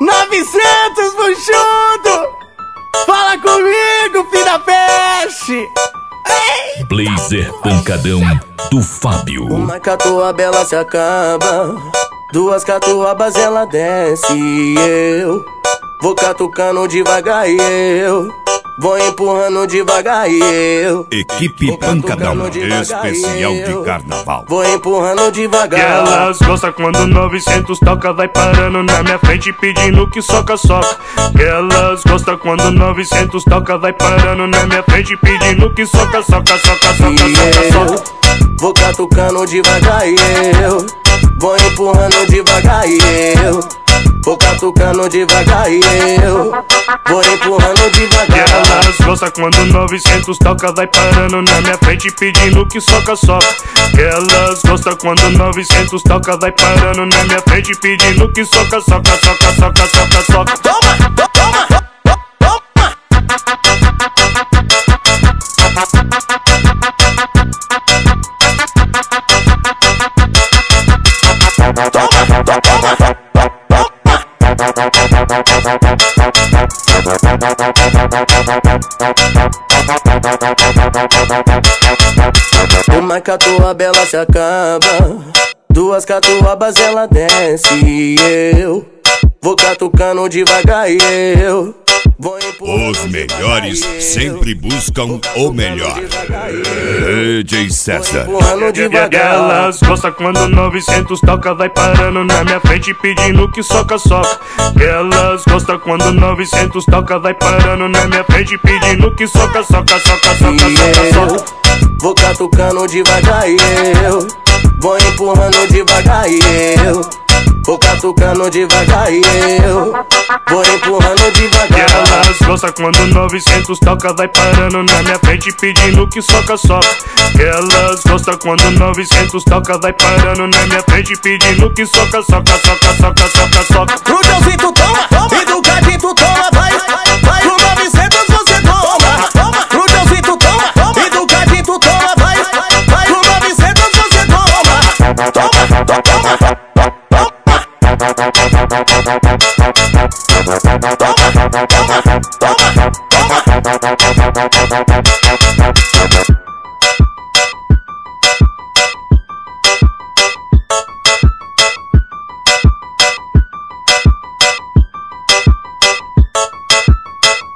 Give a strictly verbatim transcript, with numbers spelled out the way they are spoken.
novecentos buchudo, fala comigo, filho da peste. Ei! Blazer pancadão do Fábio. Uma catuaba se acaba, duas catuabas ela desce e eu vou catucando devagar e eu vou empurrando devagar e eu Equipe Pancadão especial de carnaval. vou empurrando devagar. E elas gostam quando novecentos toca, vai parando na minha frente pedindo que soca, soca. E elas gostam quando novecentos toca, vai parando na minha frente pedindo que soca, soca, soca, soca, E soca, eu soca. vou catucando devagar e eu vou empurrando devagar e eu vou catucando devagar e eu vou empurrando E devagar. elas gostam quando novecentos toca, vai parando na minha frente pedindo que soca, soca. E elas gostam quando novecentos toca, vai parando na minha frente pedindo que soca, soca, soca, soca, soca, soca. Toma, toma, toma, toma. Uma catuaba ela se acaba, duas catuabas ela desce e eu vou catucando devagar e eu vou empurrando. Os melhores sempre buscam o melhor. D J César. Empurrando E devagar. elas gostam quando novecentos toca, vai parando na minha frente pedindo que soca, soca. E elas gostam quando novecentos toca, vai parando na minha frente pedindo que soca, soca, soca, soca, E soca, eu soca. vou catucando devagar e eu vou empurrando devagar e eu vou catucando devagar e eu vou empurrando E devagar. elas gostam quando novecentos toca, vai parando na minha frente pedindo que soca, soca. E elas gostam quando novecentos toca, vai parando na minha frente pedindo que soca, soca, soca, soca, soca, soca. No Joãozinho toma, e do Cadinho tu toma, vai, vai. No novecentos você toma, toma. No Joãozinho toma, e do Cadinho tu toma, vai, vai. No novecentos você toma, toma, toma, toma, toma, toma, toma, toma.